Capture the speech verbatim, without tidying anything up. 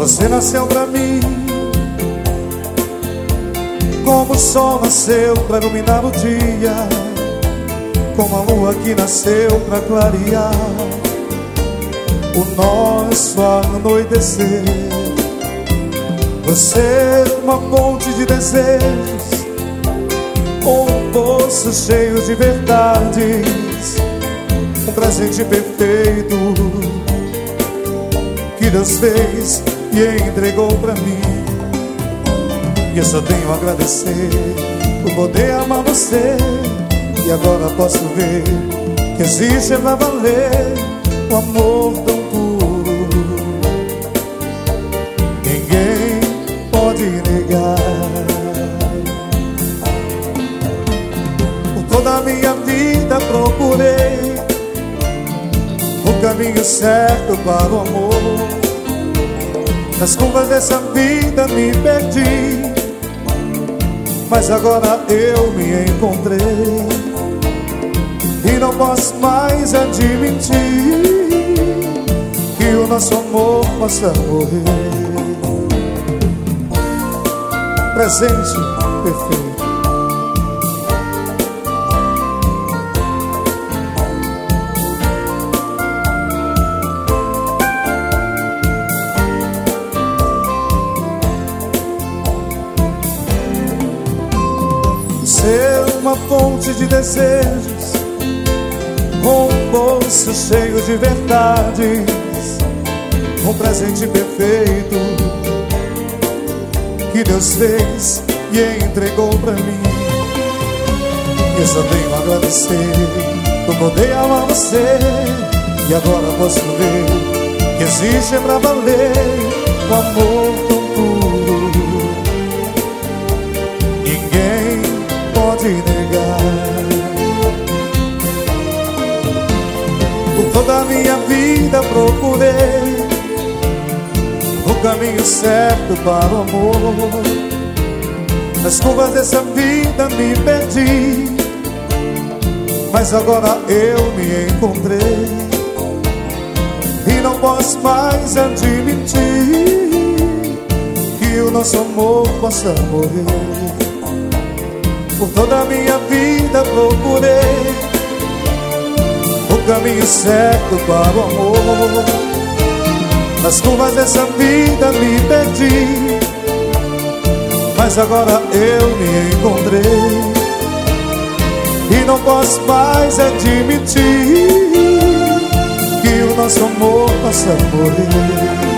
Você nasceu pra mim, como o sol nasceu pra iluminar o dia, como a lua que nasceu pra clarear o nosso anoitecer. Você é uma fonte de desejos, um poço cheio de verdades, um presente perfeito que Deus fez e entregou pra mim. E eu só tenho a agradecer por poder amar você. E agora posso ver que existe pra valer um amor tão puro, ninguém pode negar. Por toda a minha vida procurei o caminho certo para o amor. Nas curvas dessa vida me perdi, mas agora eu me encontrei. E não posso mais admitir que o nosso amor possa morrer. Presente perfeito. Ser uma fonte de desejos, um bolso cheio de verdades, um presente perfeito que Deus fez e entregou pra mim. Eu só tenho a agradecer por poder amar você. E agora posso ver que existe pra valer um amor tão puro, ninguém pode negar. Por toda a minha vida procurei o caminho certo para o amor. Nas curvas dessa vida me perdi, mas agora eu me encontrei. E não posso mais admitir que o nosso amor possa morrer. Por toda a minha vida procurei o caminho certo para o amor. Nas curvas dessa vida me perdi, mas agora eu me encontrei. E não posso mais admitir que o nosso amor possa morrer.